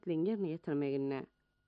dileňlerini ýetirmegine.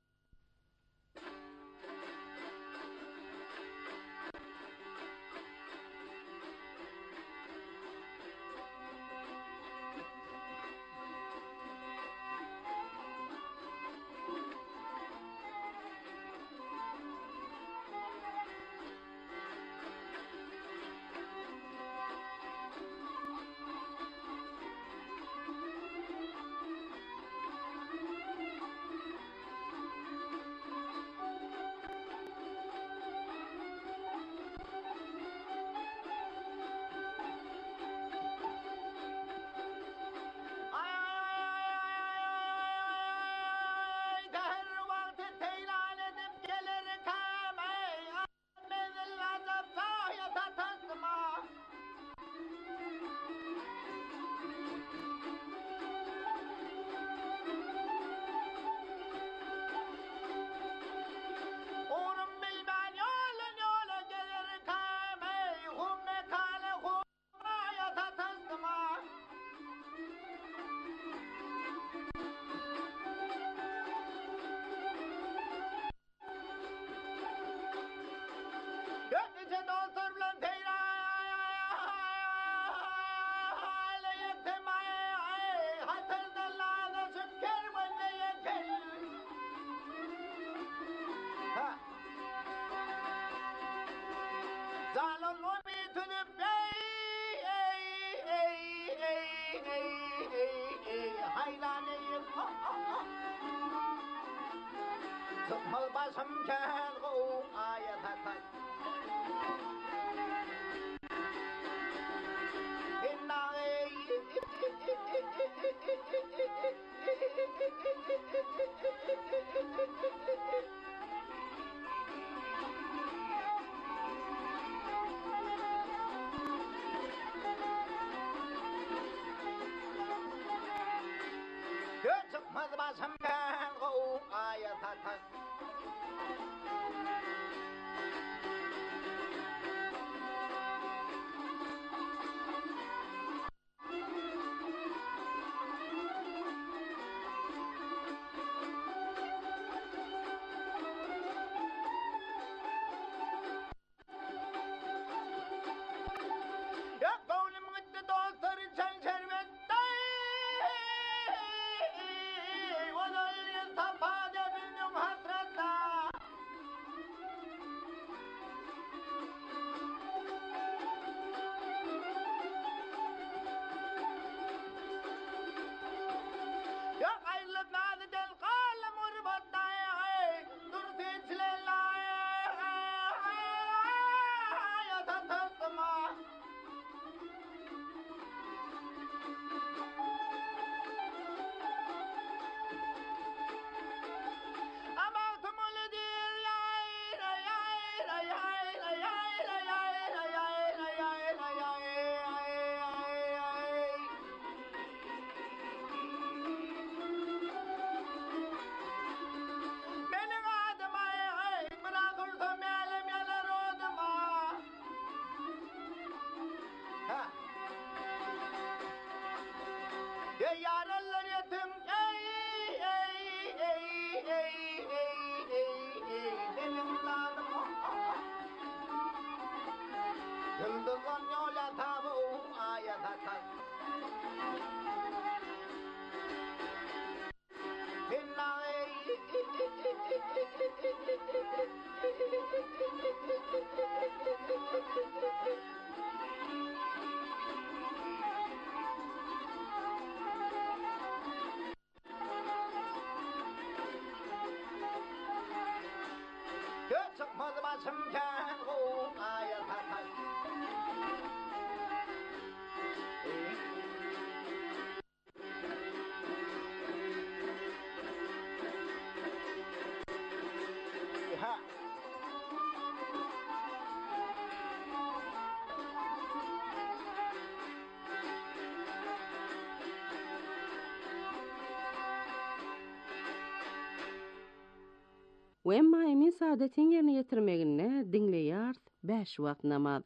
Wemma emin saadetin ýerine ýetirmegine diňleýär 5 wagt namaz.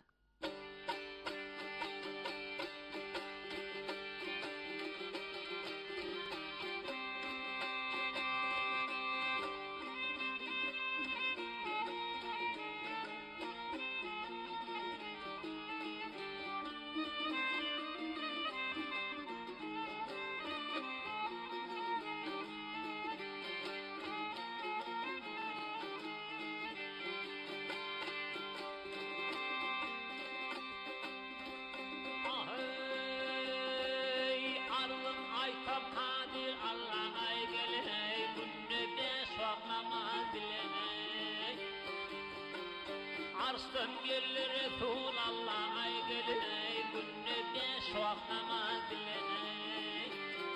Mars'tan gelir Resulallah ay gelir günde 5 vakit namaz dileney.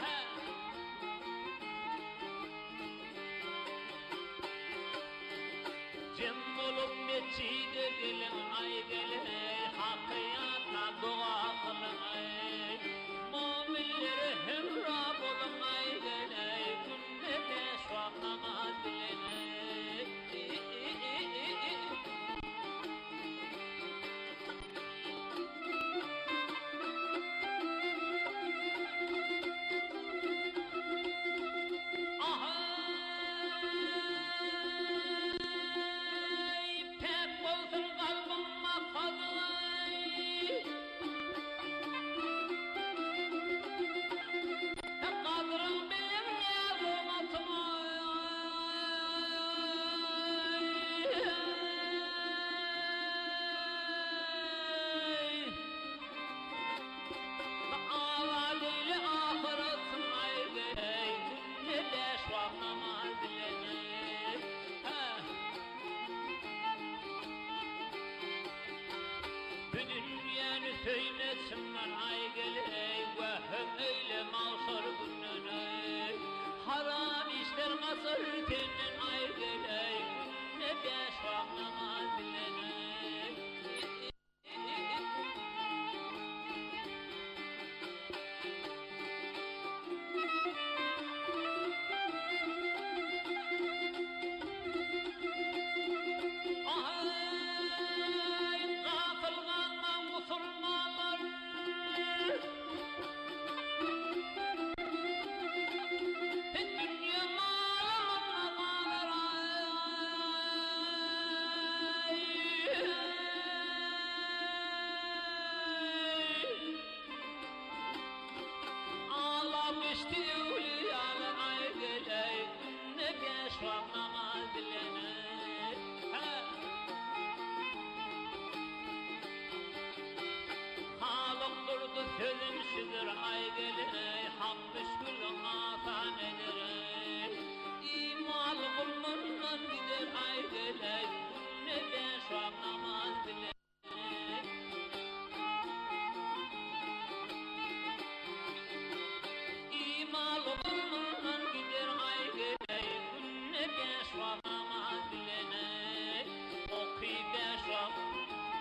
Cem olup mescide gelin ay gelir hakkıyatla dua kılın ay. Müminlere hemra olun ay gelir günde 5 vakit namaz dileney. Söylesinler ay geley vahim eyle mağsar gününey. Haram işler kasır tenin ay geley günne 5 vakit namaz dileney. Sözümsüzdür ay gelir, hak müşkül atan eder. İmal bulmandan gider ay gelir, ne 5 vakit namaz diler. İmal bulmandan gider ay gelir, ne 5 vakit namaz diler. Okuy 5 vakit.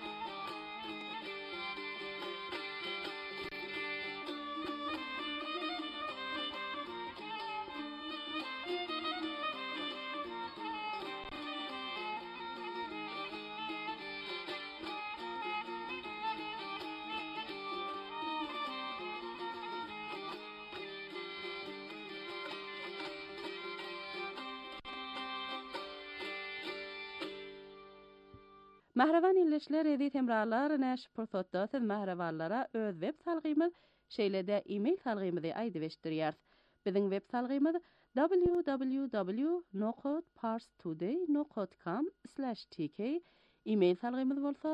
Mahravan illeşler edi temralar näş pursatda siz mahravallara öz web salgymyz şeýlede e-mail salgymyzy aýdyp eşdirýär. Biziň web salgymyz www.parstoday.com/tk. E-mail salgymyz bolsa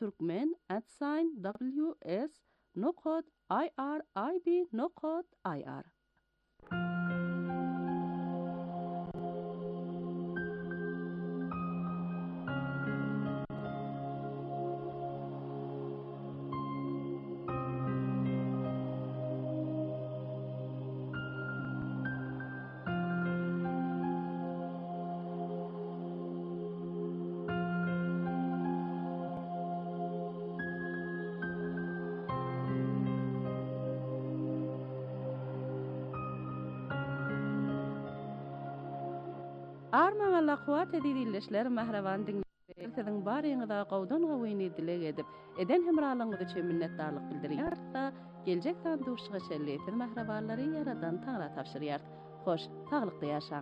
turkmen@ws.irib.ir. Arma walla kuwat edilişler mahravan dinleýär. Siziň baryňyza gowdan gowyny dilek edip, eden hemralaryňyz üçin minnetdarlyk bildirýär. Geljek sanduşyga çelleýär mahrawanlary yaradan taňra tapşyrýar. Hoş, taglykda ýaşaň.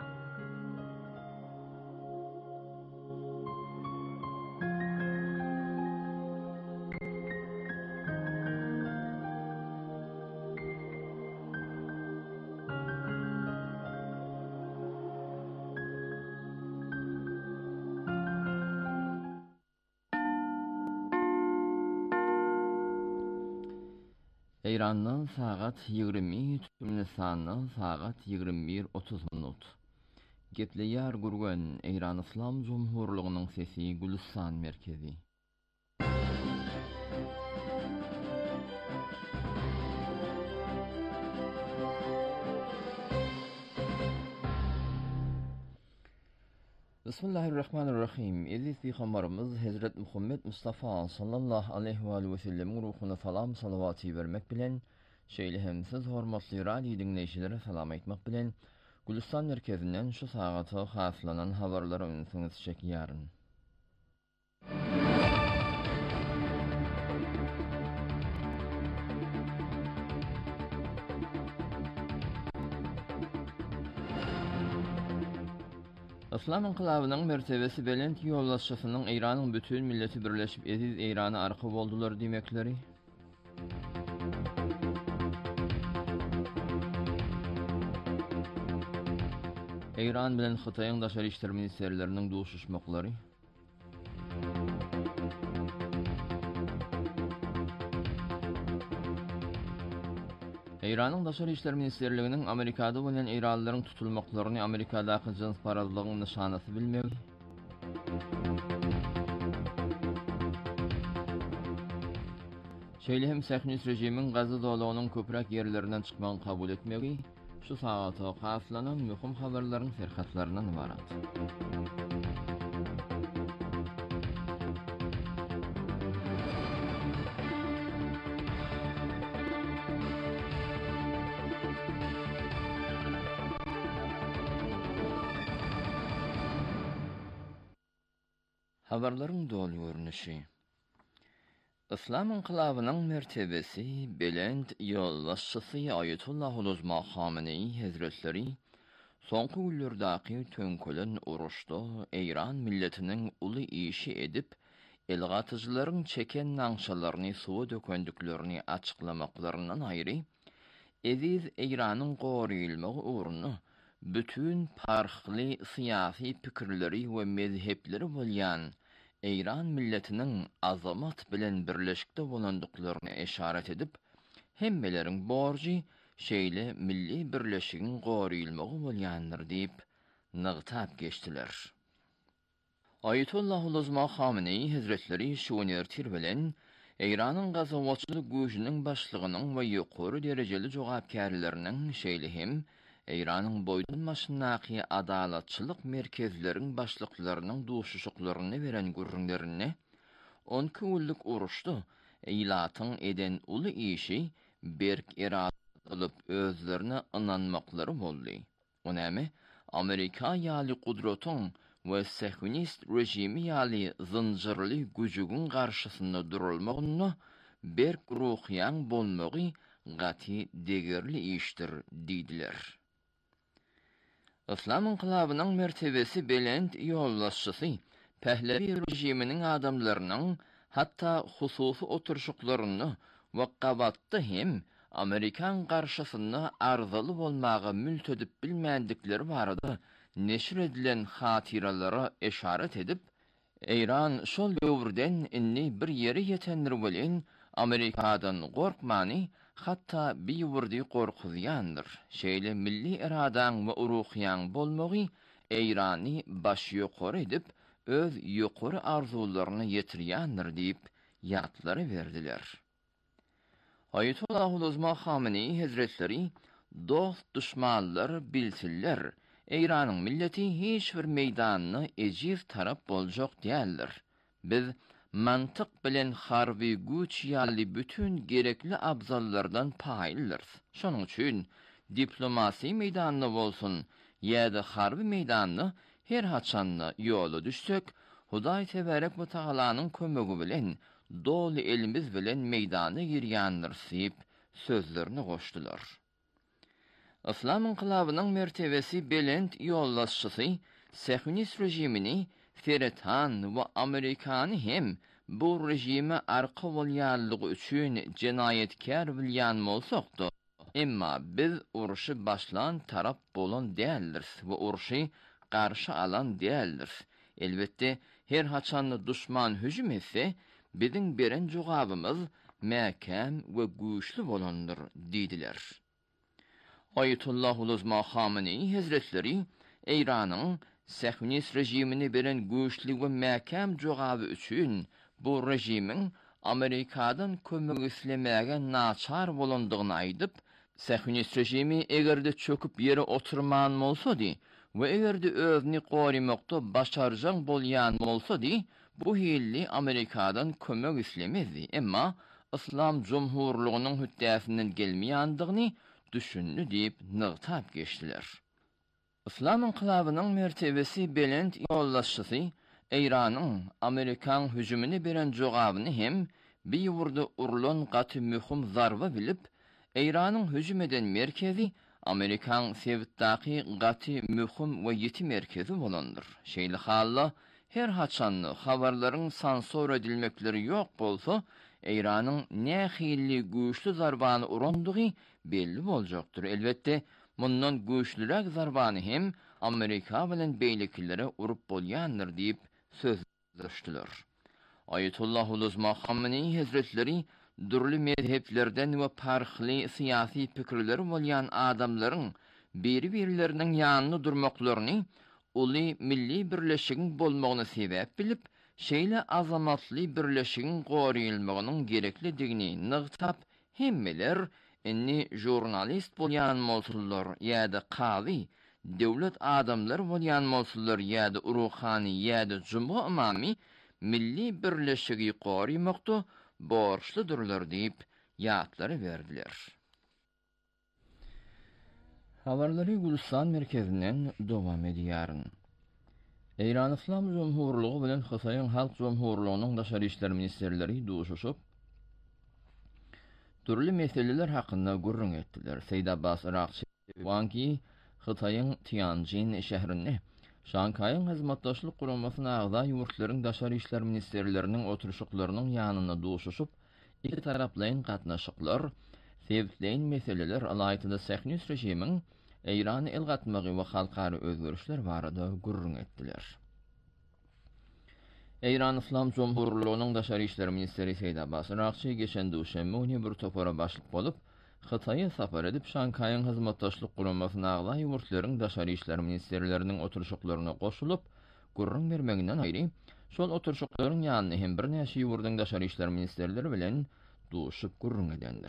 İran'dan saat 23 Nisan'dan saat 21:30. Gepleýär gurgan Eýran Islam Jumhurlygynyň sesi Gülistan merkezi. Bismillahirrahmanirrahim. Aziz peygamberimiz Hazret Muhammed Mustafa sallallahu aleyhi ve sellem ruhuna salam salavati vermek bilen şeýle hem siz hormatly radio dinleýçilere salam aýtmak bilen Gülistan merkezinden şu sagata haslanan habarlar öňüňiz çekýäryn. İslam inqilabynyň mertebesi belent ýollaşçysynyň Eýranyň bütün milleti birleşip eziz Eýrany arka boldular demekleri. Eýran bilen Hytaýyň daşary işler ministerleriniň duşuşmaklary. Eýranyň daşary işler ministerliginiň Amerikada bolan Eýranlylaryň tutulmaklaryny Amerikadaky jins parazlygynyň nyşanasy bilmegi. Şeýle hem Sähnis rejimiň Gaza dowlagynyň köprek ýerlerinden çykmagyny kabul etmegi şu sagata haslanan möhüm habarlaryň serhatlarynyň ibarat. Habarlaryň dolu görnüşi. İslam inqilabynyň mertebesi belent ýollaşçysy Aýatullah Uluzma Hameneý Hazretleri soňky günlerdaky tönkelen uruşda Eýran milletiniň uly işi edip elgatyjylaryň çeken naňşalaryny suwa dökendiklerini açyklamaklaryndan aýry eziz Eýranyň goraýylmagy uğruna bütün farkly syýasy pikirleri we mezhepleri bolýan Eýran milletiniň azamat bilen birleşikde bolandyklaryny eşaret edip, hemmeleriň borjy şeýle milli birleşigiň goraýylmagy bolýandyr diýip nygtap geçdiler. Aýatullah Uluzma Hameneý Hazretleri şuny ertir bilen Eýranyň gazawatçylyk güýjüniň başlygynyň we ýokary derejeli jogapkärleriniň şeýle hem Eýranyň boýdan maşynaky adalatçylyk merkezleriň başlyklarynyň duşuşuklaryny beren gürrüňlerini 10 günlük uruşda eýlatyň eden uly işi berk eradylyp özlerini inanmaklary boldy. Onamy Amerika ýaly gudratyň we Sähunist rejimi ýaly zynjyrly güjügiň garşysynda durulmagyny berk ruhyan bolmagy gaty degerli işdir diýdiler. İslam inqilabynyň mertebesi belent ýollaşçysy Pehlevi rejiminiň adamlarynyň hatda hususy oturşuklaryny we gabatda hem Amerikan garşysynda arzaly bolmagy mültedip bilmendikleri barada neşir edilen hatiralary eşaret edip, Eýran şol döwürden inni bir ýere ýetendir bilen Amerikadan gorkmany hatta biýurdy gorkuzýandyr. Şeýle milli iradaň we uruhyan bolmagy Eýrany baş ýokary edip, öz ýokary arzularyny ýetirýändir diýip ýatlary berdiler. Aýatullah Uluzma Hameneý Hazretleri dost düşmanlar bilsinler, Eýranyň milleti hiç bir meýdanyny ejiz tarap boljak diýerler. Biz mantyk bilen harby güç ýaly bütün gerekli abzallardan paýlylyr. Şonuň üçin diplomasi meýdanyny bolsun, ýa-da harby meýdanyny her haçanny ýola düşsek, Hudaý tebarek we Tagalanyň kömegi bilen dolu elimiz bilen meýdana girýändir diýip sözlerini goşdular. İslam inqilabynyň mertebesi belent ýollaşçysy Sähunist rejimini Feretan we Amerikany hem bu rejime arka bolýanlygy üçin jenayetkär bilýän bolsakda, emma biz uruşy başlan tarap bolan däldir we uruşy garşy alan däldir. Elbetde her haçanly düşman hüjüm etse, biziň beren jogabymyz mäkem we güýçli bolandyr diýdiler. Aýatullah Uluzma Hameneý Hazretleri Eýranyň Sähünist rejimini beren güýçli we mäkäm jogaby üçin bu rejimiň Amerikadan kömek islemäge naçar bolandygyny aýdyp, Sähünist rejimi egerde çöküp ýere oturman bolsady we egerde özüni gorumakda başarjak bolýan bolsady, bu hilli Amerikadan kömek islemezdi. Emma İslam Cumhurluğunun hüddäsinden gelmeýändigini düşündi diýip nygtap geçdiler. İslam inqilabynyň mertebesi belend ýollaşçysy Eýranyň Amerikan hüjümini beren jogabyny hem bir ýurda urulan gaty mühim zarba bilip, Eýranyň hüjüm eden merkezi Amerikan Sewitdaky gaty mühim we ýeti merkezi bolandyr. Şeýle halla her haçanly habarlaryň sansor edilmekleri ýok bolsa, Eýranyň nähili güýçli zarbany urandygy belli boljakdyr. Elbetde mundan güýçlürek zarbany hem Amerika bilen beýlekilere urup bolýandyr diýip sözleşdiler. Ayetullah Uluzma Khamenei Hazretleri durly mezheplerden we parhly syýasy pikirleri bolýan adamlaryň biri-birileriniň ýanyna durmaklaryny uly milli birleşigiň bolmagyny sebäp bilip, şeýle azamatly birleşigiň goruýulmagynyň gereklidigini nygtap, hemmeler inni jurnalist bolýan bolsalar ýa-da qazy, döwlet adamlary bolýan bolsalar ýa-da uruhany ýa-da jumhur imamy milli birleşigi goruýmakda borçlydyrlar diýip ýatlary berdiler. Habarlary Gulistan merkezinden dowam edýäryn. Eýran İslam Cumhurluğu bilen Hysaýan Halk Cumhurluğunyň daşary işler ministerleri duşuşyp türli meseleler hakynda gurrun etdiler. Seýd Abbas Irakçy Wangi Hysaýan Tianjin şäherinde Şankaýyň hyzmatdaşlyk guramasyna agza ýurtlaryň daşary işler ministerleriniň oturuşyklarynyň ýanyna duşuşyp iki taraplaryň gatnaşyklar, sebäpleýin meseleler alaýtynda Sähünist rejimiň Eýrany elgatmagy we halkary özgörüşler barada gurrun etdiler. Eýran İslam Cumhurluğunyň daşary işler ministeri Seýd Abbas Irakçy geçen duşanbe bir topara başlyk bolup, Hysaýa sapar edip Şankaýyň hyzmatdaşlyk guramasyna agza ýurtlaryň daşary işler ministerleriniň oturuşyklaryna goşulyp, gurrun bermeginden aýry, şol oturuşyklaryň ýanyna hem bir näçe ýurtlaryň daşary işler ministerleri bilen duşup gurrun edendir.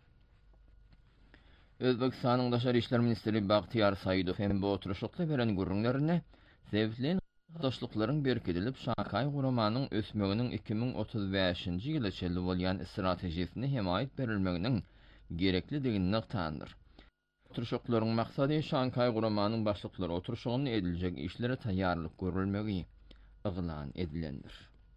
Özbekistanyň daşary işler ministeri Bagtyar Saýydow hem bu oturuşykda beren gurrunlaryna sebäpleýin daşlyklaryň berkidilip Şankaý guramanyň ösmeginiň 2035-nji ýyla çelli bolýan stratejiýasine hemaýet berilmeginiň gereklidigini nyktandyr. Oturuşyklaryň maksady Şankaý guramanyň başlyklary oturuşygyny ediljek işlere taýýarlyk görülmegi yglan edilendir.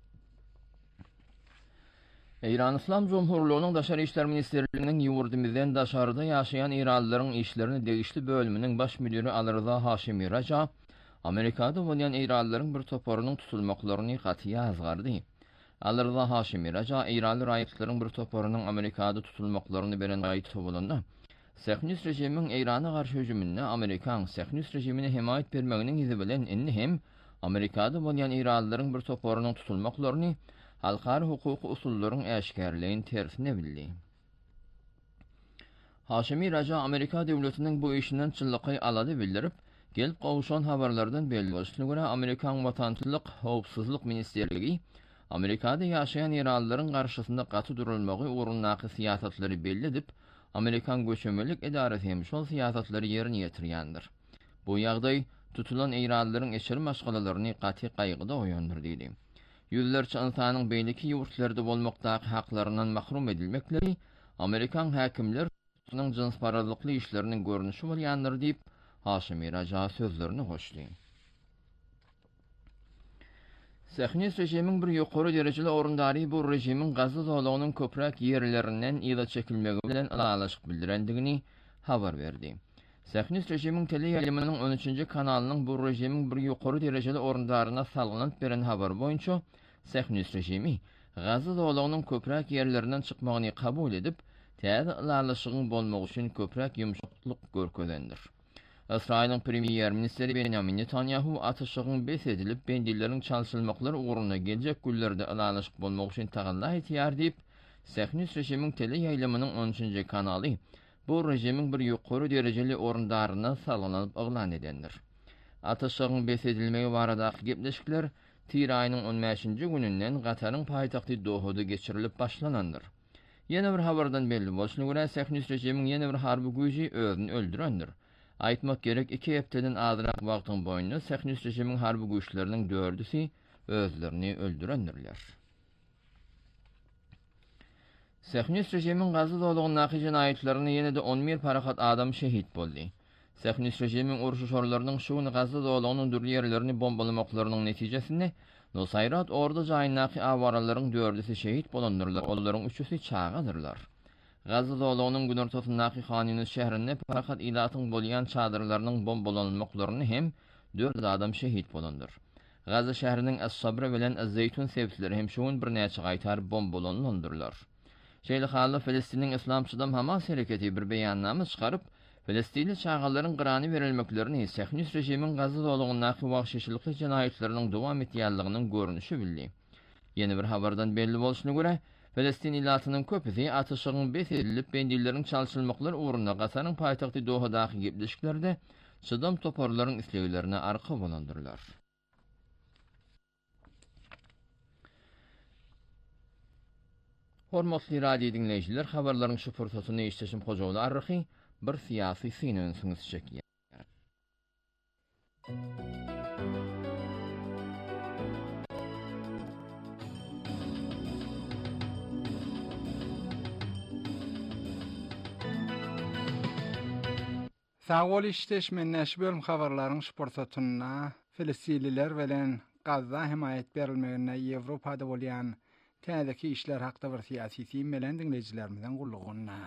Eýran İslam Cumhurluğunyň daşary işler ministerliginiň ýurdumyzdan daşarda ýaşaýan Eýranlylaryň işlerini degişli bölüminiň baş müdiri Alyrza Haşimi Raja, Amerikada bolýan Eýranlylaryň bir toparynyň tutulmaklaryny gaty ýazgardy. Alyrza Haşimi Raja, Eýranly raýatlaryň bir toparynyň Amerikada tutulmaklaryny beren gaýty bolanda, Sähünist rejimiň Eýrana garşy hüjümine Amerikan Sähünist rejimine hemaýet bermeginiň izi bilen inni hem Amerikada bolýan Eýranlylaryň bir toparynyň tutulmaklaryny halkary hukuky usullaryň äşkärliğini tersine bildi. Haşimi Raja Amerika döwletiniň bu işinden çyllyky alady bildirip, gelip gowşan habarlardan belli bolýaryna görä Amerikan Watançylyk Howpsuzlyk Ministerligi Amerikada ýaşaýan Eýranlylaryň garşysynda gaty durulmagy ugrundaky siýasatlary belli edip, Amerikan Göçemelik Edarasy hem şol siýasatlary ýerine ýetirýändir. Bu ýagdaý tutulan Eýranlylaryň eşeri maşgalalaryny gaty gaýgyda oýandyrdy. Yüzlerce insanyň beýleki ýurtlarda bolmakdaky haklarynyň mahrum edilmekleri Amerikan häkimleriniň jinsparazlykly işleriniň görnüşi bolýandyr diýip Haşimi Raja sözlerini goşdy. Sähünist rejimiň bir ýokary derejeli orundary bu rejimiň Gaza zolagynyň köprek ýerlerinden ýyla çekilmegi bilen alalaşyk bildirendigini habar berdi. Sähünist rejimiň teleýaýlymynyň 13-nji kanalynyň bu rejimiň bir ýokary derejeli orundaryna salgynyp beren habar boýunça Sähünist rejimi Gaza zolagynyň köprek ýerlerinden çykmagyny kabul edip, täze alalaşygyň bolmagy üçin köprek ýumşaklyk görkezendir. İsrail'in premier ministeri Benjamin Netanyahu atyşygyň bes edilip, bendilleriň çalşylmaklary ugruna geljek günlerde alalaşyk bolmak üçin tagalla etýär diýip, Sähünist rejimiň teleýaýlymynyň 13-nji kanaly bu rejimiň bir ýokary derejeli orundaryna salgynyp yglan edendir. Ataşygyň besedilmegi baradaky gepleşikler Tir aýynyň 15-nji gününden Gatar'ın paýtagty Dohada geçirilip başlanandyr. Ýene bir habardan belli bolşuny görä Sähnis rejimiň ýene bir harby güýji özüni öldürendir. Aýtmak gerek 2 hepdeden azyrak wagtyň boýunça Sähnis rejimiň harby güýçleriniň 4-üsi özlerini öldürendirler. Sähnis rejimiň Gaza dowlagynyň jinaýatlaryny ýene-de 11 parahat adam şehit boldy. Sähnis rejimiň urşy şorlarynyň şuny Gaza dowlagynyň dürli ýerlerini bombalamoklarynyň netijesinde Nusayrat ordu jaýyndaky awarallaryň 4-üsi şehit bolanydylar. Olaryň 3-üsi çağadyrlar. Gaza dowlagynyň günortasyndaky Khan Yunis şäherinde parahat ilatyň bolýan çadyrlarynyň bombalanmaklaryny hem 4 adam şehit bolandyr. Gaza şäheriniň Es-Sabra bilen Ez-Zeytun sebitleri hem şuň bir näçe gaýtar bombalandylar. Şeýle Filistiniň Islamçydam Hamas hereketi bir beýannama çykaryp Filistinli çağalaryň gyrany berilmeklerini Sähnis rejimiň Gaza dowlagynyň wagşyçylykly jinaýatlarynyň dowam etýänliginiň görnüşi bildi. Ýene bir habardan belli bolşuny görä, Filistin ilatynyň köpüsi ataşygyň besedilip bendilleriň çalşylmaklary uğruna Gazaryň paýtagty Dohadaky gepleşiklerde çydam toparlaryň islegilerine arka bolandyrlar. Hormatly radio dinleýijiler, habarlaryň şu fursatyny eşdeşim hojagly arryhy bir siyasi syny öňsüňiz çekýär. Sağol işleşme näşbölüm habarlaryň şu fursatyna Filistinliler bilen Gaza himayet berilmegine Ýewropada bolýan täzeki işler hakda bir siyasi syn bilen dinleýijilerimizden gullugyna.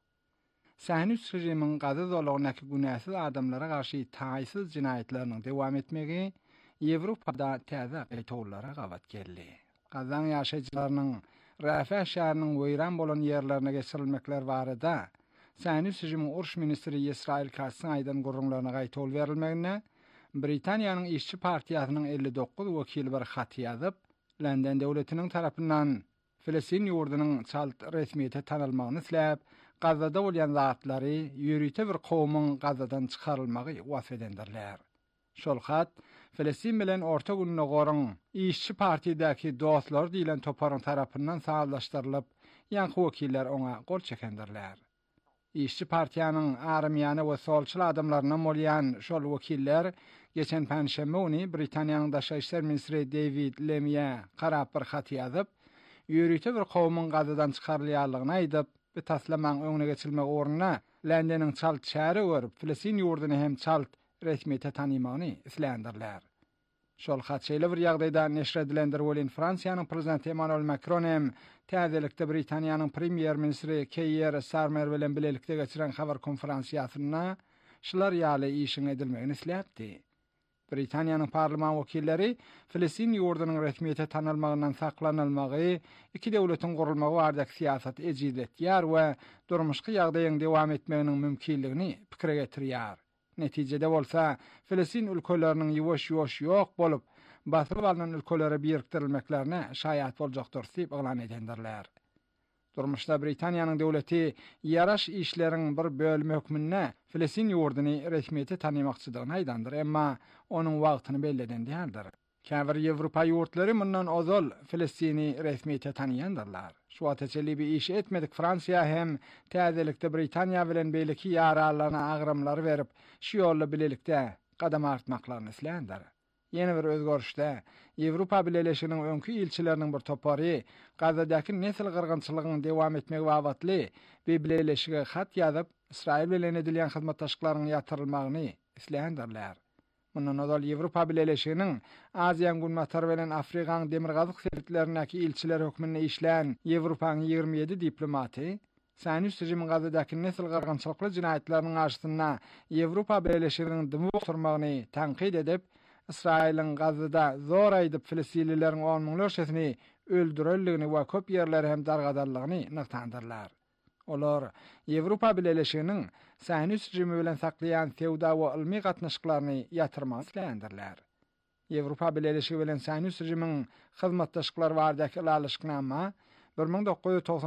Sähnis rejimiň Gaza dowlagynyň günäsiz adamlara garşy taýsyz jinaýatlarynyň dowam etmegi Ýewropada täze gaýtawlara gawat geldi. Gazan ýaşaýjylarynyň Rafah şäheriniň weýran bolan ýerlerine geçirilmekler barada Sähnis rejimiň urş ministri Israil Katsyň aýdan gurrunlaryna gaýtaw berilmegine Britaniýanyň işçi partiýasynyň 59 wekili bir hat ýazyp, London döwletiniň tarapyndan Filistin ýurdunyň çalt resmiýete tanylmagyny isläp, Gazada bolýan zatlary ýürüte bir kowmyň Gazadan çykarylmagy was edendirler. Şol hat Filistin bilen orta gününe goran işçi partiýadaky dostlar diýilen toparyň tarapyndan sağlaşdyrylyp, ýanky wekiller oňa gol çekendirler. İşçi partiýanyň armýany we solçul adamlaryna bolýan şol wekiller geçen panşembe ony Britaniýanyň daşa işler ministri David Lamy'e garap bir hat ýazyp, ýürüte bir kowmyň Gazadan çykarylýarlygyny aýdyp, bu taslamaň öňüne geçilmek ornuna Londonyň çalt şäheri görüp Filistin ýurduny hem çalt resmiýete tanymagyny islendirler. Şol hat şeýle bir ýagdaýda neşr edilendir bolýan Fransiýanyň prezidenti Emmanuel Macron hem täzelikde Britaniýanyň premier ministri Keir Starmer bilen bilelikde geçiren habar konferensiýasyna şular ýaly işin edilmegini isläpdi. Britaniýanyň parlament wekilleri Filistin ýurdunyň resmiýete tanylmagynyň saklanylmagy, iki döwletiň gurulmagy barada siýasat ejizletýär we durmuşky ýagdaýyň dowam etmeginiň mümkinligini pikire getirýär. Netijede bolsa Filistin ülkeleriniň ýuwaş-ýuwaş ýok bolup, basyryp alynan ülkelere biriktirilmeklerine şaýat boljakdyr diýip elan edendirler. Durmuşda Britaniýanyň döwleti ýaraş işleriň bir bölümi hökmünde Filistin ýurduny resmiýete tanymakçydygyny aýdandyr, emma onun wagtyny belleden däldir. Käbir Ýewropa ýurtlary mundan ozal Filistini resmiýete tanýandyrlar. Şu ateçeli bir iş etmedik Fransiýa hem täzelikde Britaniýa bilen beýleki ýaralarına agramlary berip, şu ýolla bilelikde gadam artmaklaryny islendir. Ýene bir özgörüşde Ýewropa Birleşiginiň öňkü ilçileriniň bir topary Gazadaky nesil gyrgynçylygyny dowam etmegi wagtly we Birleşige hat ýazyp Israil bilen edilýän hyzmatdaşlyklaryň ýatyrylmagyny islendirler. Mundan ozal Ýewropa Birleşiginiň Aziýa Günmatary bilen Afrikaň demirgazyk sertlerindäki ilçiler hökmünde işlän Ýewropanyň 27 diplomaty Sähnis rejimiň Gazadaky nesil gyrgynçylykly jinaýatlarynyň arşyna Ýewropa Birleşiginiň dümük turmagyny tanqid edip, İsrail'in Gazada zor aýdyp Filistinlilerin 10 miňler şeýsini öldürelligini we köp ýerleri hem dargadallygyny nyktandyrlar. Olar Ýewropa Birleşiginiň Sähnis rejimi bilen saklayan sewda we ilmi gatnaşyklaryny ýatyrmak islendirler. Ýewropa Birleşigi bilen Sähnis rejimiň hyzmatdaşlyklary baradaky alışyknama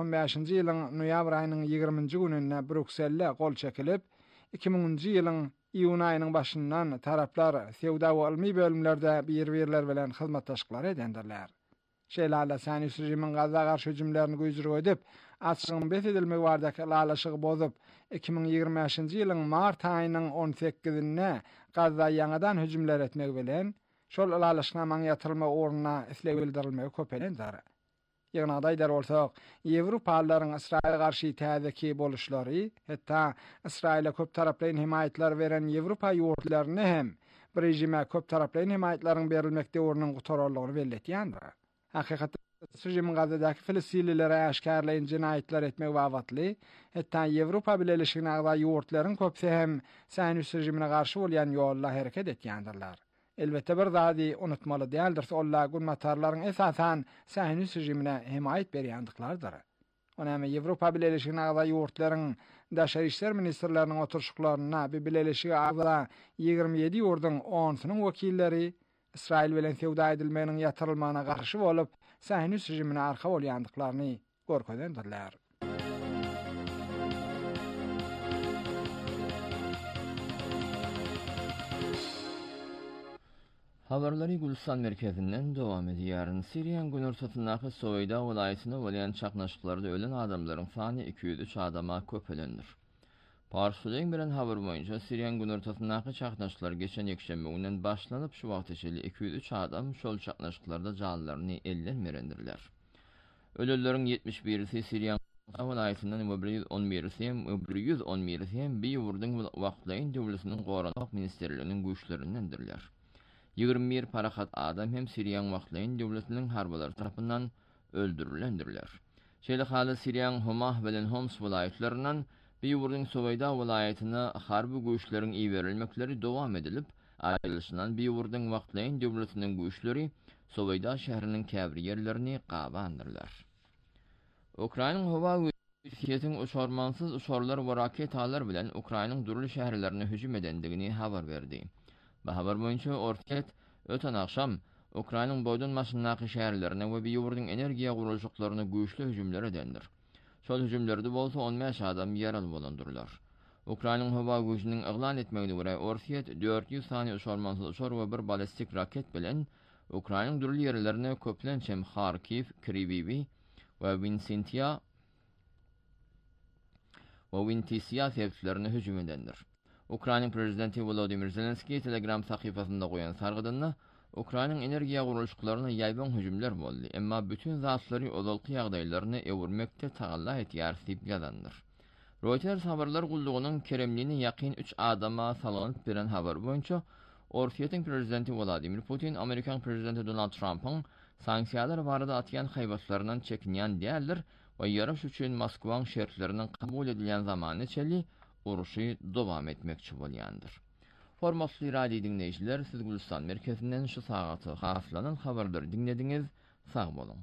1995-nji ýylyň noýabr aýynyň 20-nji gününde Brükselde gol çekilip, 2000-nji ýylyň iyun aýynyň başyndan taraplar sewda we ilmi bölümlerde bir-birler bilen hyzmatdaşlyk edendirler. Şeýle Sionist rejimiň Gazza garşy hüjümlerini göýzürük edip, açygyň besedilmegi bardaky lalaşygy bozup, 2025-nji ýylyň mart aýynyň 18-nä Gazza ýangadan hüjümler etmek bilen, şol lalaşygyň ýatyrylma ornuna isleg bildirilmegi köpelendir. Ýagnaýdaýlar bolsak, Ýewropalylaryň Israýla garşy täzeki boluşlary, hatda Israýla köp taraply himayetler beren Ýewropa ýurtlaryny hem bir rejime köp taraply himayetlaryň berilmekde ornyň gutararlygyny belletýändir. Hakykatda rejimiň Gazzadaky Filistinlilere aşkarlaýan jinayetler etmek wagtly, hatda Ýewropa Birleşigine agza ýurtlaryň köpsi hem Sionist rejimine garşy bolýan ýolda hereket etýändirler. Elbette bir zady unutmaly däldir, onlar gulmatarlaryň esasan Sionist rejimine himayet berýändirler. Onamy Ýewropa Birleşigine agza ýurtlaryň daşary işler ministrleriniň oturşuklaryna Birleşigi agza 27 ýurdun 10-synyň wekilleri Israil bilen sewda edilmeginiň ýatyrylmagyna garşy bolup, Sionist rejimine arka bolýandyklaryny görkezendirler. Habarlary Gulistan merkezinden dowam edýär. Siriýanyň günortasyndaky Soweýda welaýatyna bolýan çaknaşyklarda ölen adamlaryň sany 203 adama köpelendir. Parsulaýan bilen habar boýunça Siriýanyň günortasyndaky çaknaşyklar geçen ýekşembe günden başlanyp şu wagtgacha 203 adam şol çaknaşyklarda janlaryny elden merendirler. Öleleriň 71-si Siriýanyň welaýatyndan we 111-si bir ýurdun wagtlaýyn döwletiniň goranlyk ministerleriniň güýçlerindendirler. 21 parahat adam hem Siriýanyň wagtlaýyn döwletiniň harbalary tarapyndan öldürilendirler. Şeýle haly Siriýanyň Homah bilen Homs welaýatlarynyň bir ýurdun Soweýda welaýatyna harby güýçleriň iýerilmekleri dowam edilip, aýrylyşyndan bir ýurdun wagtlaýyn döwletiniň güýçleri Soweýda şäheriniň käbir ýerlerini gabandyrlar. Ukrainanyň howa güýçleriň uçarmansyz uçarlar we raketalar bilen Ukrainanyň durly şäherlerine hüjüm edendigini habar berdi. Bu habar boýunça orket öten akşam Ukrainanyň boýdan maşynlaky şäherlerine we bir ýurdun energiýa gurulşyklaryna güýçli hüjümler edendir. Şol hüjümlerde bolsa 15 adam ýaraly bolandyrlar. Ukrainanyň howa güýçiniň eglan etmegine görä orket 400 sany uçarmansyz uçar we bir ballistik raket bilen Ukrainanyň durly ýerlerine köplençem Kharkiv, Kryvyi we Vinnytsia şäherlerine hüjüm edendir. Ukraina prezidenti Volodymyr Zelenskiy Telegram sahypasynda goýan sargydyna Ukrainanyň energiýa gurulşyklaryna ýaýban hüjümler boldy, emma bütün zatlary olalky ýagdaýlaryny ewirmekde tagalla etýär diýip ýazandyr. Reuters habarlar guldugynyň Kremlini ýakyn 3 adama salgynyp beren habar boýunça Orsiýetiň prezidenti Vladimir Putin Amerikan prezidenti Donald Trump'yň sanksiýalar barada atýan haýbatlaryndan çekinýän däldir we ýaraş üçin Moskwaň şertleriniň kabul edilýän zamany çeli uruşy dowam etmekçi bolýandyr. Hormatly radio dinleýijiler, siz Gulistan merkezinden şu sagaty haslanan habarlary dinlediňiz. Sag bolun.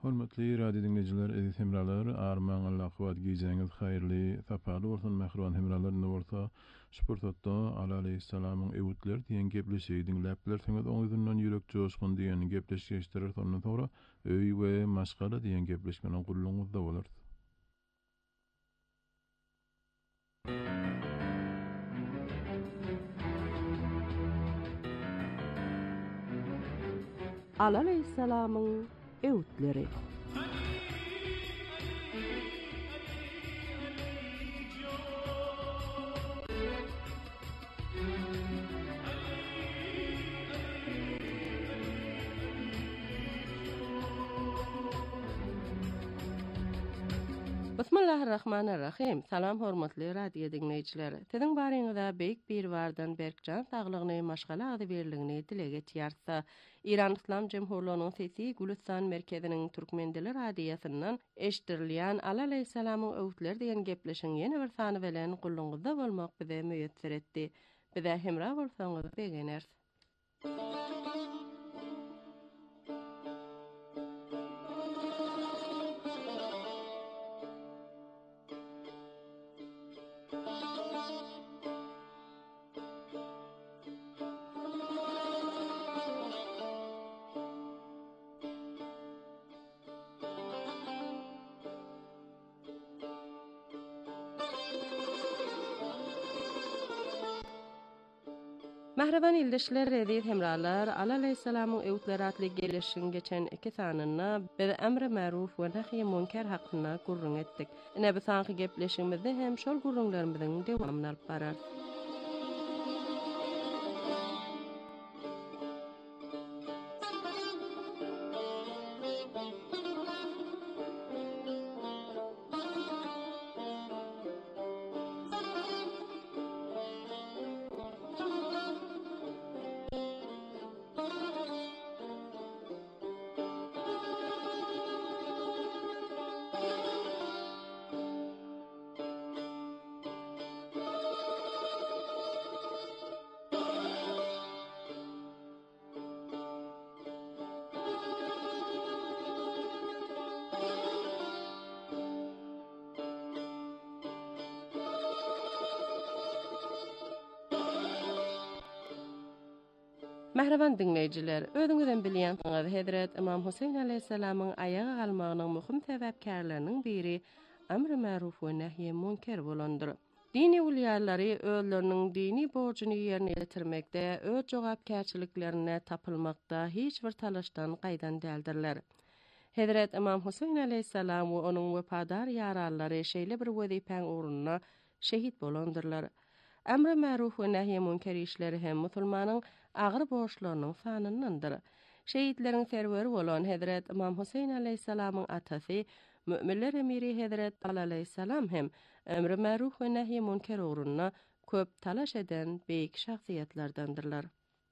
Hormatly radio dinleyijiler, edit hemralar, arman Allah quvvat giyjäňiz haýyrly, sapaly bolsun mähruwan hemralaryny bolsa, sportda Ala aleyhissalamyň ewitleri diýen gepleşigi dinläpler. Teňe oňuzundan ýürek joşgun diýen gepleşikler sonuna togra öý we maşgala diýen gepleşmeniň gulluňyzda bolar. Ala aleyhissalamyň ewitleri. Bismillahirrahmanirrahim. Salam hormatly radio dinleyijiler. Teziň baryňyzda beýik bir wardan Berkjan saglygyny maşgala ady berligini dile getýärse, İran İslam Jemhuriyetining sesi Gülistan merkeziniň Türkmendiler radiýasyndan eşdirilýän Ala aleyhissalamyň öwtleri diýen gepleşiň ýene bir sany bilen gulluňyzda bolmak bize müýesser etdi. Bize hemra bolsaňyz begeners. Mahraban ildeşler redit hemralar Ala aleyhissalamyň öwtleri atly gelişiň geçen 2 sanyna biz emre ma'ruf we nahy munkar hakyna gurrun etdik. Ine bu sanky gepleşigimizde hem şol gurrunlarymyzyň dewamyny alyp barar. Mahraban dinleyijiler, özüňizden bilýänsiňiz, Hazrat İmam Husayn aleyhissalamyň ayaga galmagynyň muhim sebäpkärläriniň biri emri ma'ruf we nahy munkar bolandyr. Dini uliýalary özleriniň dini borjyny ýerine ýetirmekde, öz jogapkärçiliklerine tapylmakda hiç bir talaşdan gaýdan däldirler. Hazrat İmam Husayn aleyhissalam we onuň wepadar ýarallary şeýle bir wezipeň uğruna şehit bolandyrlar. Emri ma'ruf we nahy munkar işleri hem musulmanyň agyr borçlarynyň sanyndandyr. Şehitleriň serweri bolan Hazrat İmam Husayn aleyhissalamyň atasy, müminler emiri Hazrat Ali aleyhissalam hem emri ma'ruf we nahy munkar uğruna köp talaş eden beýik şahsiýetlerdendirler.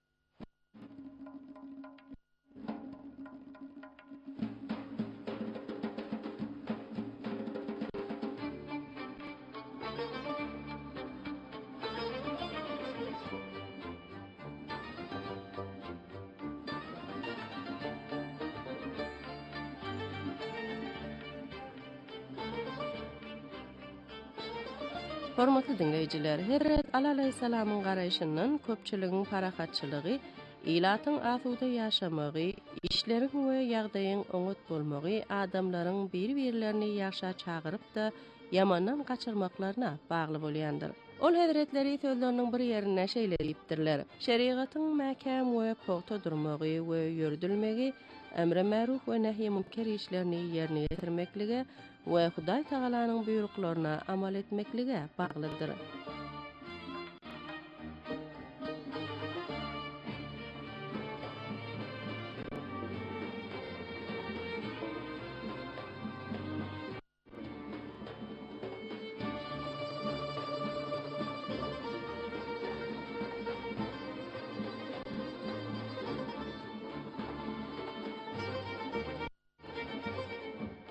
Hormatly dinleyijiler, Hazrat Ali aleyhissalamyň garaýşyndan köpçüligiň parahatçylygy, ilatyň asuda ýaşamagy, işleriň we ýagdaýyň oňat bolmagy, adamlaryň bir-birlerini ýaşa çagyryp da yamandan gaçyrmaklaryna bagly bolýandyr. Ol hazretleri sözleriniň bir ýerine şeýle diýipdirler. Şeriatyň mäkem we pogta durmagy we ýördülmegi, emre ma'ruf we nahy munkar işlerini ýerine ýetirmeklige we Hudaý Tagalanyň buýruklaryna amal etmeklige baglydyr.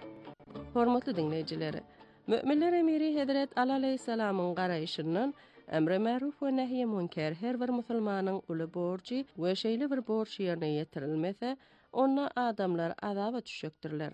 Hormatly dinleyijiler, müminler emiri Hazrat Ali aleyhissalamyň garaýşyndan Emre ma'ruf we nehy münker her bir musulmanyň uly borçy we şeýle bir borç ýerine ýetirilmese, onda adamlar azaba düşekdirler.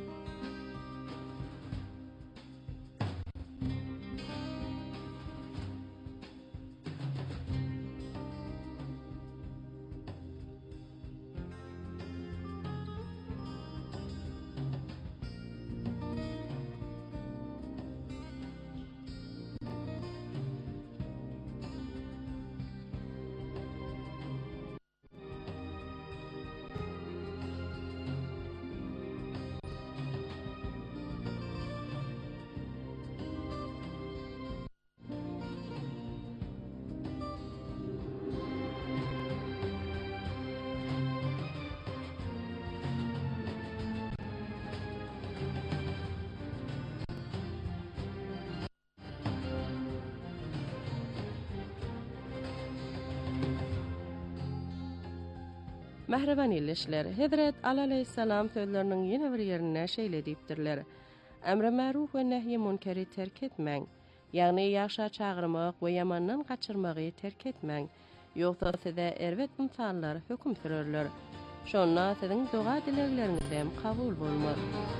Mehreban illeşler, Hazret Ali aleyhissalam sözlerinin ýene bir ýerine şeýle diýipdirler. Emre ma'ruf we nehy münkeri terk etmeň. Ýagny ýaşa çagyrmak we ýamandan gaçyrmagy terk etmeň. Ýogsa size erwet insanlar höküm sürerler. Şonna siziň doga dilekleriniz hem kabul bolmaz.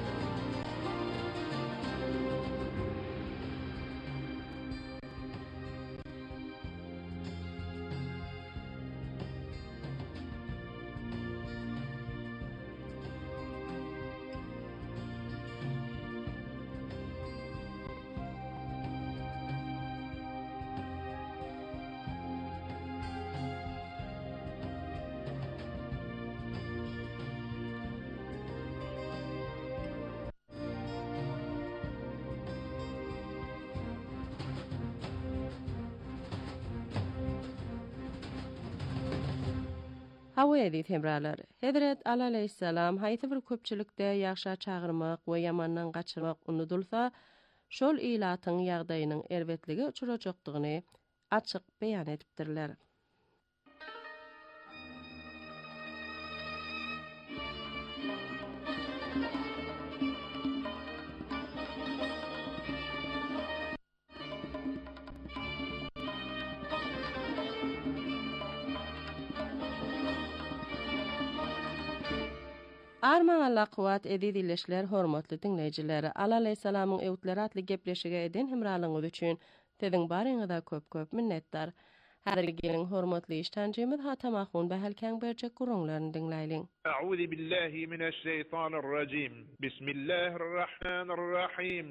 Hawa edip hemralar. Hazret Ali aleyhissalam haýsy bir köpçülikde ýaşa çagyrmak we ýamandan gaçyrmak unudulsa, şol ilatyň ýagdaýynyň erwetligi uçurajakdygyny açyk beýan edipdirler. Arman Allah kuwat edilişler hormatly dinleyijiler. Ali aleyhissalamyň öwtleri atly gepleşige eden hemralygyňyz üçin siziň baryňyzda köp minnetdar. Häzir geliň hormatly iştanjymyz Hatamahun Bahalkan berjek gurunlaryny dinleýliň. A'udhu billahi mineşşeytanirracim. Bismillahirrahmanirrahim.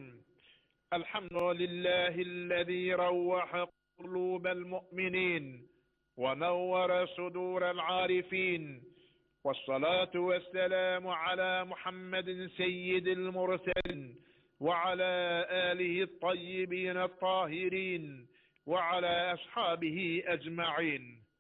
Elhamdülillahi'llezî rawwaha qulûbal mu'minin ve nawwara sudûral 'arifin. والصلاة والسلام على محمد سيد المرسلين وعلى آله الطيبين الطاهرين وعلى أصحابه أجمعين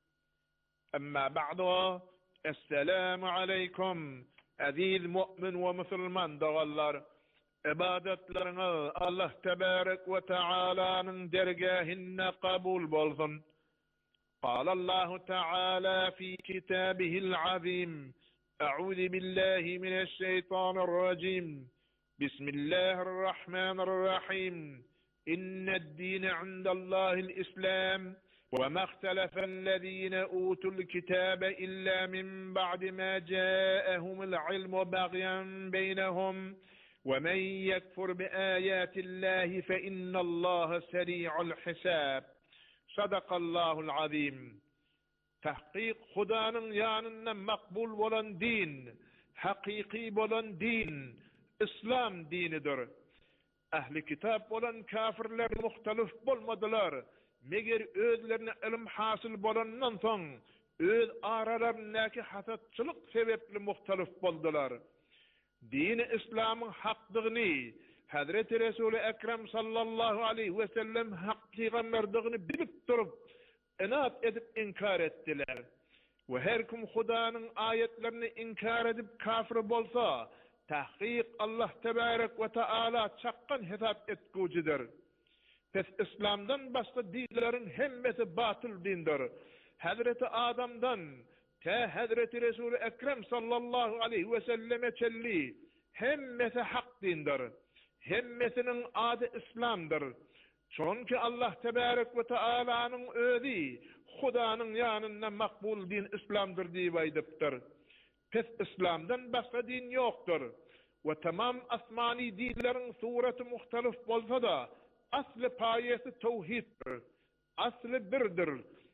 أما بعد السلام عليكم عزيز مؤمن ومسلمان دغلر عبادتلرنا الله تبارك وتعالى من درجاهن قبول بولثن. قال الله تعالى في كتابه العظيم أعوذ بالله من الشيطان الرجيم بسم الله الرحمن الرحيم إن الدين عند الله الإسلام وما اختلف الذين أوتوا الكتاب إلا من بعد ما جاءهم العلم بغيا بينهم ومن يكفر بآيات الله فإن الله سريع الحساب. Sadaqallahul azim. Tahqiq Hudanın yanında makbul bolan din, hakiki bolan din, İslam dinidir. Ahli kitap bolan kafirler muhtelif bolmadılar. Meger özlerine ilim hasıl bolandan soň öz aralarındaki hasatçılık sebepli muhtelif boldular. Dini İslam'ın hakdygyny Hazreti Resul-i Ekrem sallallahu aleyhi ve sellem hak peygamberdigini bilip durup inat edip inkar ettiler. Ve her kim Hudanın ayetlerini inkar edip kafir bolsa, tahqiq Allah tebarek ve taala çakkan hesap etkucidir. Pes İslam'dan başka dinlerin hemmeti batıl dindir. Hazreti Adam'dan ta Hazreti Resul-i Ekrem sallallahu aleyhi ve selleme çelli hemmeti hak dindir. Hemmesinin adı İslam'dır. Çünkü Allah tebarek ve Taala'nın özü Hudanın yanında makbul din İslam'dır diye aydıptır. Pes İslam'dan başka din yoktur. Ve tamam asmani dinlerin sureti muhtelif bolsa da aslı payesi tevhiddir. Aslı birdir.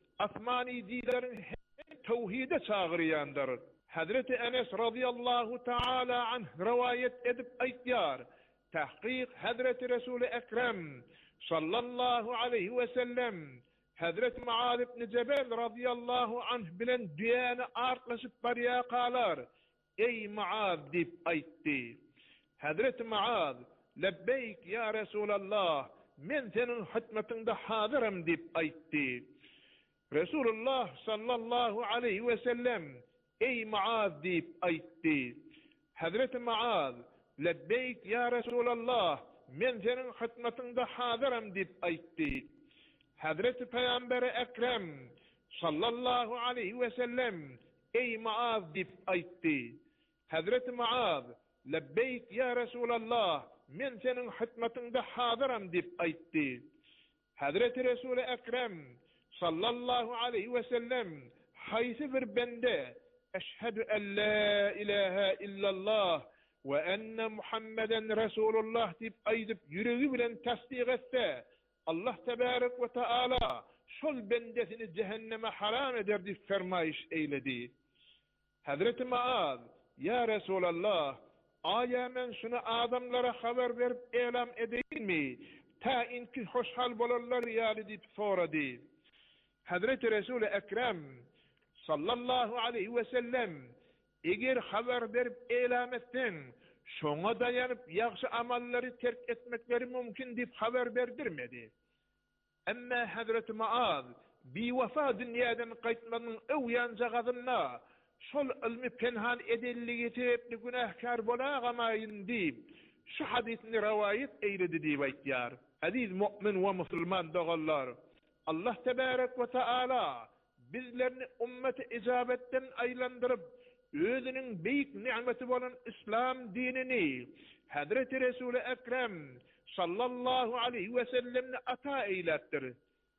Asmani dinlerin tevhide çağırıyandır. Hazreti Enes radıyallahu taala anh rivayet edip aytýar. Tahqiq Hazreti Resul-i Ekrem sallallahu aleyhi ve sellem Hazreti Muaz ibn Cebel radıyallahu anh bilen düýäni artlaşıp barýa qalar. Ey Muaz dip aytdy. Hazreti Muaz lebbeyk ya Resulallah men senin hutmatynda hazyram dip aytdy. Resulullah sallallahu aleyhi ve sellem ey Muaz dip aytdy. Hazreti Muaz lebbeyk ya Resulallah men senin hutmatynda hazyram dip aytdy. Hazreti Peygamber Ekrem sallallahu aleyhi ve sellem ey Muaz dip aytdy. Hazreti Muaz lebbeyk ya Resulallah men senin hutmatynda hazyram dip aytdy. Hazreti Resul-i Ekrem sallallahu aleyhi ve sellem haysi bir bende eşhedü en la ilahe illallah ve enne Muhammeden Resulullah dip aydıp yüreği bilen tasdik etse Allah tebarek ve Teala şol bendesini cehenneme haram eder dip fermayış eyledi. Hazreti Muaz ya Resulallah aya men şunu adamlara haber verip elam edeyim mi? Ta inki hoşhal bolarlar yali dip soradı. Hazreti Resul-i Ekrem sallallahu aleyhi ve sellem eger haber verip elam etsen şoňa dayanıp ýaxşy amallary terk etmekleri mümkin dip haber berdirmedi. Emma Hazreti Muaz bi wafa dünýäden gaýtmanyň öwýän jagadyna şol ilmi penhan edelligi sebepli günahkar bolagamayyn dip şu hadisini rivayet eyledi diýip aýtýar. Aziz mu'min we musulman dogallar, Allah tebarek ve Teala bizlerini ümmeti icabetten aylandırıp özünün büyük nimeti bolan İslam dinini Hazreti Resul-i Ekrem sallallahu aleyhi ve sellem'ne ata eylettir.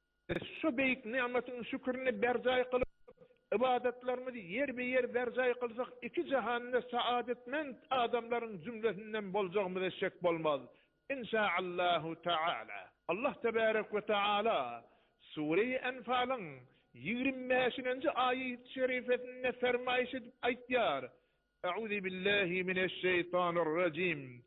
Şu büyük nimetin şükürünü berzay kılıp ibadetlerimizi yer bir yer berzay kılsak iki cehannede saadetmend adamların cümlesinden bolacağımıza şek bolmaz. İnşaallahu Teala. Allah tebarek ve Teala Sure-i Enfal'ın 25. ayet-i şerifesinde fermayış edip aytýar. Euzu billahi mineşşeytanirracim.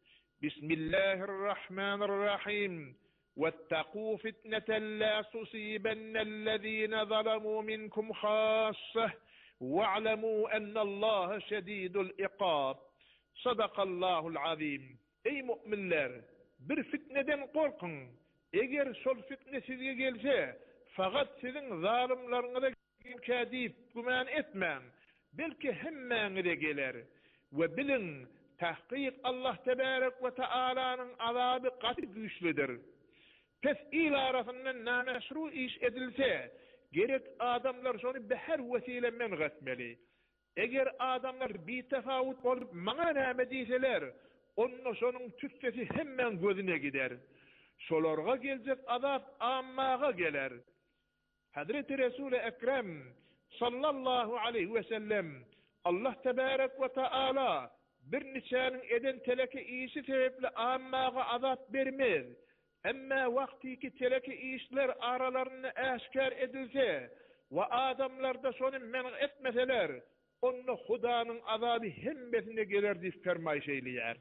Bismillahirrahmanirrahim. Vettaqû fitneten la tusibennellezîne zalemû minkum khâsseh. Ve'lemû ennallâhe şedîdul iqâb. Sadakallahul azîm. Ey müminler, bir fitneden korkun. Eger şol fitne sizge gelse, fakat sizin zalimlerinize kadip güman etmem. Belki hemmeňize geler. Ve bilin, tahqiq Allah tebarek ve Teala'nın azabı katı güçlüdür. Pes il arasından nameşru iş edilse, gerek adamlar şonu beher vesile men gatmeli. Eger adamlar bir tefavut olup maňa näme diýseler, onun şonun tüssesi hemmen gözüne gider. Şolarga geljek azap ammaga geler. Hazreti Resul-i Ekrem sallallahu aleyhi ve sellem Allah tebarek ve Teala bir niçäniň eden teleki işi sebeple ammaga azap bermez. Emma wagtiki teleki işler aralarına aşkar edilse ve adamlarda şonu men etmeseler, onu Hudanın azabı hemmesine geler diýip fermaýş eylýär.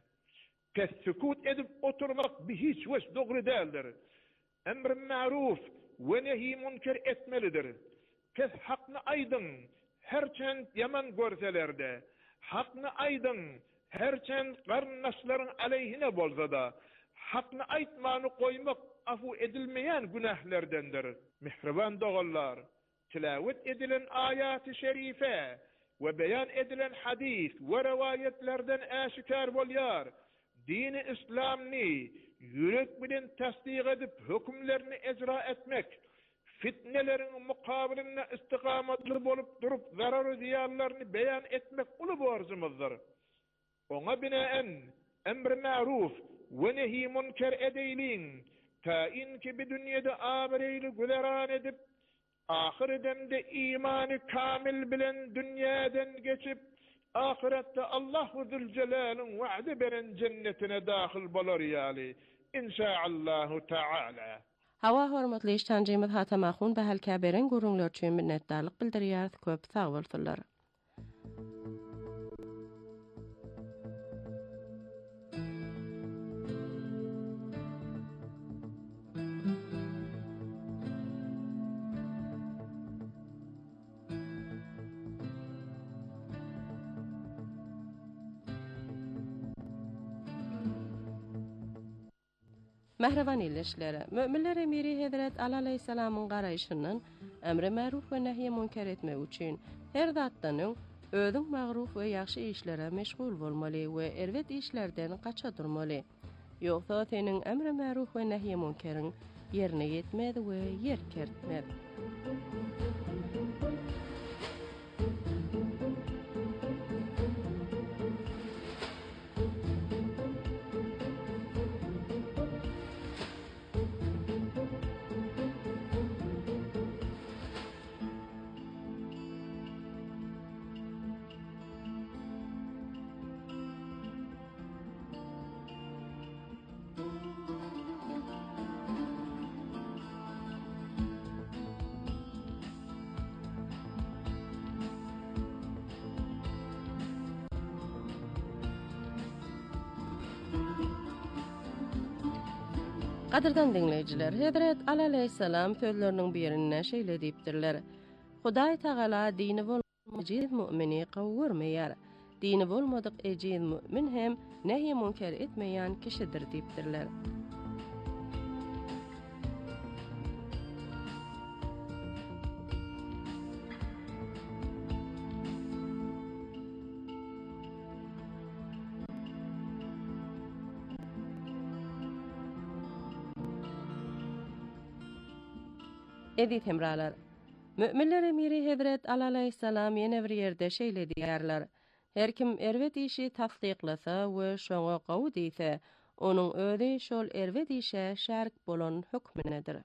Sükut edip oturmak bir hiç veç doğru değildir. Emr-i ma'ruf ve nehi münker etmelidir. Kes hakны aydın, herçend yaman görselerde, hakны aydın, herçend qarnaşların aleyhine bolsa da, hakны aytmany koymak afu edilmeyen günahlerdendir. Mihriban dogallar, tilavet edilen ayat-ı şerife ve beyan edilen hadis ve rivayetlerden aşikar bolýar. Dini İslam'ni yürek bilen tasdik edip hükümlerini icra etmek, fitnelerin mukabiline istikametli bolup durup zararı ziyarlarını beyan etmek ulu borzumuzdur. Ona binaen emr-i ma'ruf ve nehi münker edeylin, ta inki bir dünyada abireyle güleran edip ahireden de imanı kamil bilen dünyadan geçip ahirette Allahu Zülcelal'ın vaadi beren cennetine dahil bolar yali inşaallahu taala. Hawa hormatly iştancymyz Hatamaxun bähelkä beren gurullar üçin minnetdarlyk bildirýär. Köp sag bolsunlar. Mehreban illeşlere, müminler emiri Hazret Ali aleyhisselamın garaýşynyň emre ma'ruf we nähye münker etmek üçin her zattanyň özüň magruf we ýaxşy işlere meşgul bolmaly we erwet işlerden gaça durmaly. Ýogsa seniň emre ma'ruf we nähye münkeriň ýerine ýetmedi we ýer kertmedi. Qadirdan dinleyijiler, Hazret Ali aleyhisselam sözleriniň birine şeýle diýipdirler. Hudaý Taala dini bolmadyk mümini gowurmaýar. Dini bolmadyk ejiz mümin hem nähye münker etmeýän kişidir diýipdirler. Edit hemralar. Müminler emiri Hazret Ali aleyhisselam ýene bir ýerde şeýle diýerler. Her kim erwet işi tasdiqlasa we şoňa gawy diýse, onuň özi şol erwet işe şärik bolan hükminedir.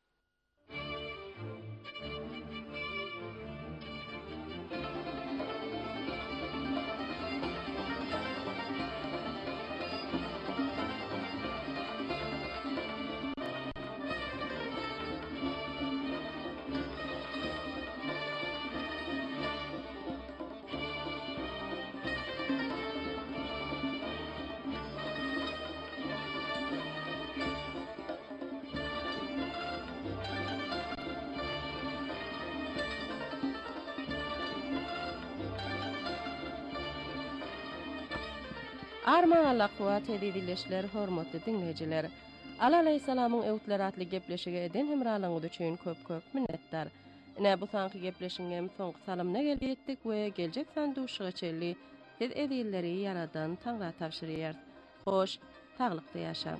Arman Allah kuwat edilişler hormatly dinleyijiler. Ali aleyhisselamyň öwtleri atly gepleşige eden hemralaryňyz üçin köp minnetdar. Ine bu sanky gepleşiňem soňky salamna geldik we geljek sanduşyga çelli hed edilleri yaradan Taňra tapşyrýar. Hoş, taglykda ýaşaň.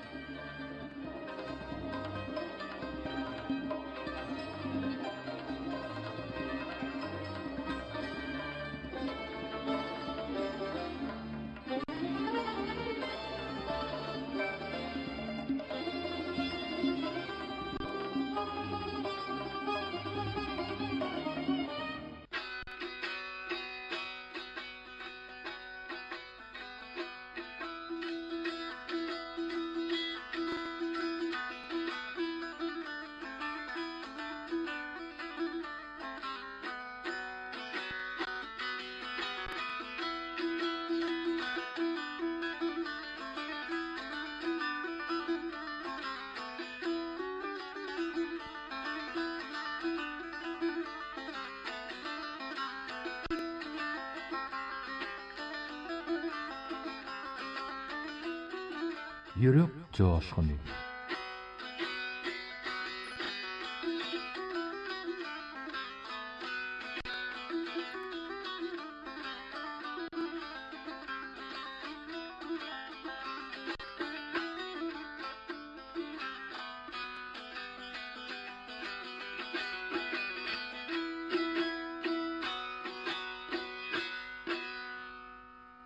Yürek coşkuny.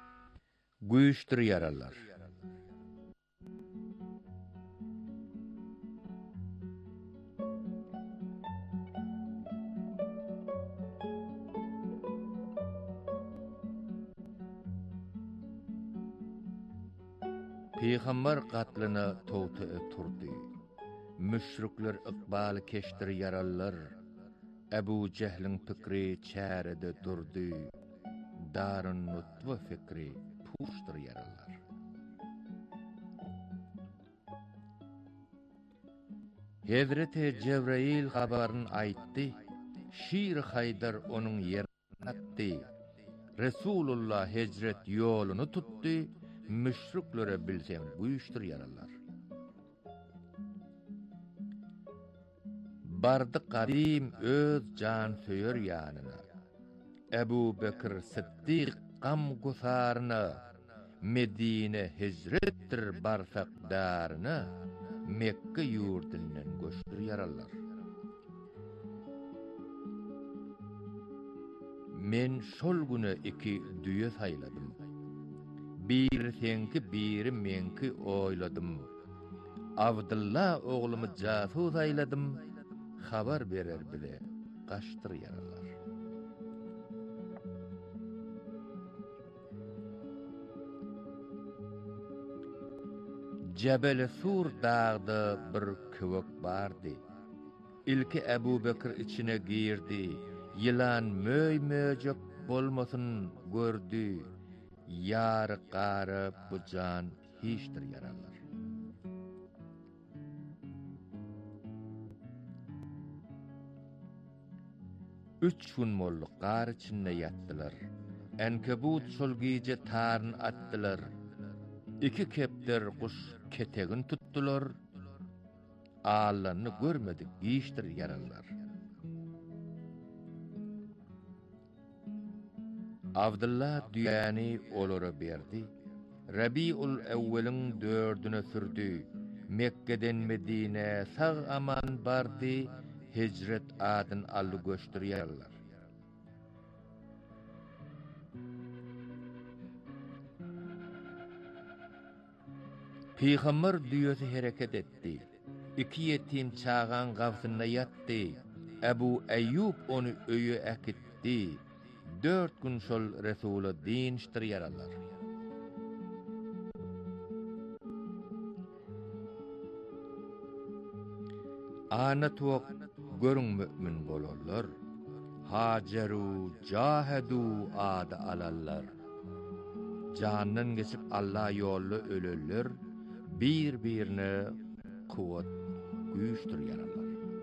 Güýçdir ýaralar. Peygamber katlyny towta turdy. Müşrikler iqbaly keşdir yarallar. Ebu Cehlin fikri çärede durdy. Darun nutwa fikri puşdyr yarallar. Hazreti Cebrail habaryn aýtdy. Şir Haydar onun yerine attı. Resulullah hicret yolunu tuttu. Müşriklere bilsen buyuştur yarallar. Bardı kadim öz can söyür yanına. Ebu Bekir Sıddiq qam gusarına. Medine hicrettir barsakdarına. Mekke yurdundan göçtür yarallar. Men şol güne iki düýe sayladım. Bir senki biri menki oýladım. Abdullah oğlumy jasus ayladım. Habar berer bile gaştyr yaralar. Jebel Sur dağda bir kövök bardy. İlki Ebu Bekir içine girdi. Yılan möýmöjek bolmasyn gördü. Ýary qara bu can hiçdir yarallar. Üç gün mollu qar içinde yattılar. Enkebut solgice tarın attılar. İki kepter kuş ketegin tuttular. Ağlarını görmedik, hiçdir yarallar. Abdullah düýäni olara berdi. Rabiul Awwal'ın 4'üne sürdü. Mekke'den Medine sağ aman bardı. Hicret adın allı göçtürýärler. Peygamber düýesi hereket etdi. İki yetim çağan gawsyna yatdy. Ebu Eyyub onu öýe äkitdi. 4 gün şol Resulu dinştir yarallar. Ana tuok görün mümin bolarlar. Haceru cahedu adı alallar. Candan geçip Allah yollu ölürler. Bir-birine kuvat güýçdir yarallar.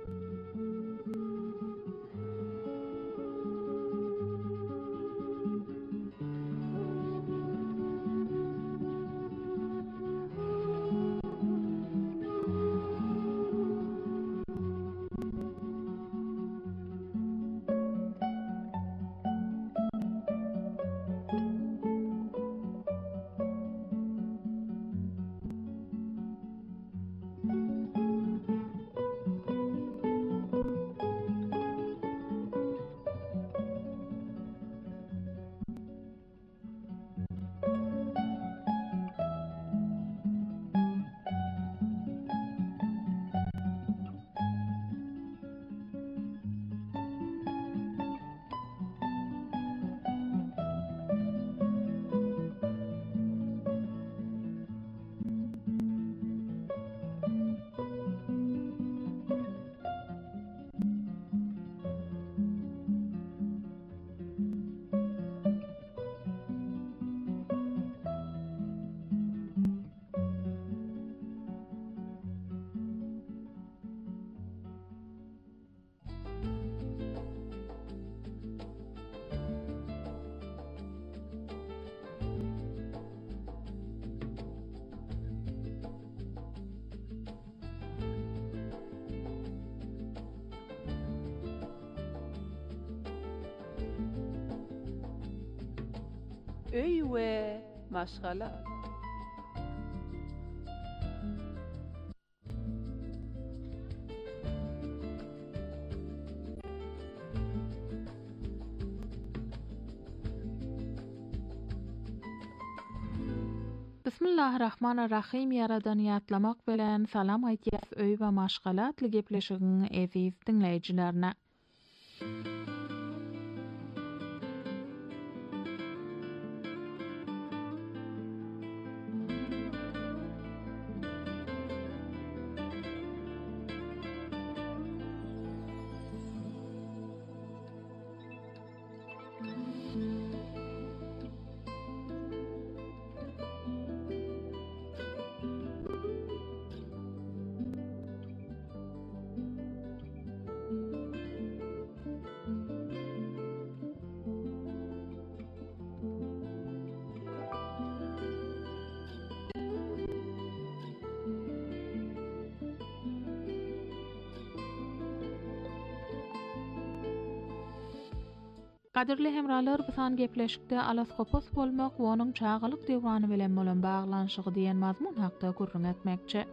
Öy we maşgala. Bismillahirrahmanirrahim. Yaradan ýatlamak bilen salam aýtýas öý we maşgalat gepleşigini eziz dinleýijilerine. Qadirli hemralar bu san gepleşikde alaskopos bolmak we onuň çağalyk döwrany bilen bolan baglanşygy diýen mazmun hakda gurrun etmekçi.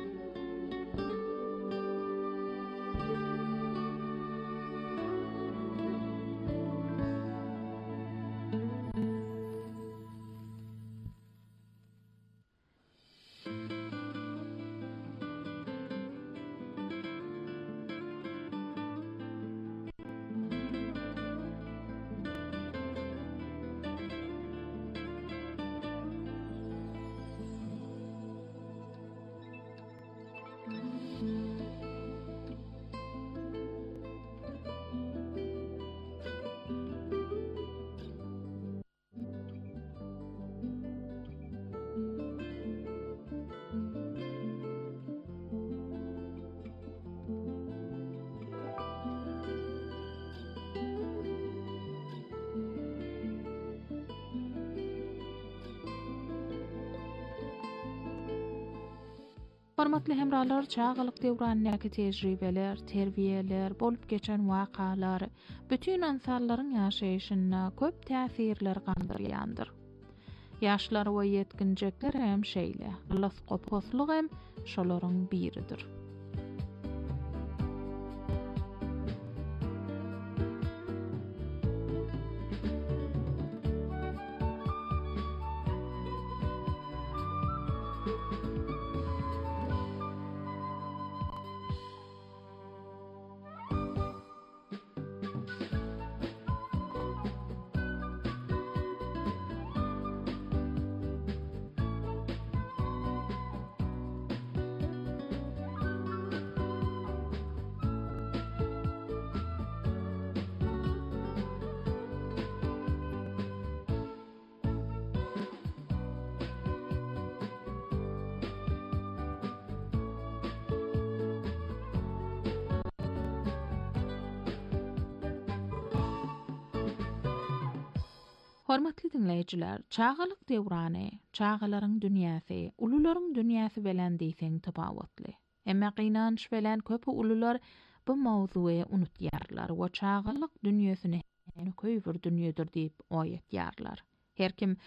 Hormatly hemralar, çağalyk döwranyňky tejribeler, terbiýeler, bolup geçen wakalar bütün insanlaryň ýaşaýyşyna köp täsirler gandyrýandyr. Ýaşlar we ýetginjekler hem şeýle, alaskoposluk hem şolaryň biridir. Hormatly dinleyijiler, çağalyk döwrany, çağalaryň dünýäsi, ulularyň dünýäsi bilen diýseň tapawutly. Emma gynanç bilen köp ulular bu mawzuy unutýarlar we çağalyk dünýäsini köýbür dünýedir diýip oýatýarlar. Her kim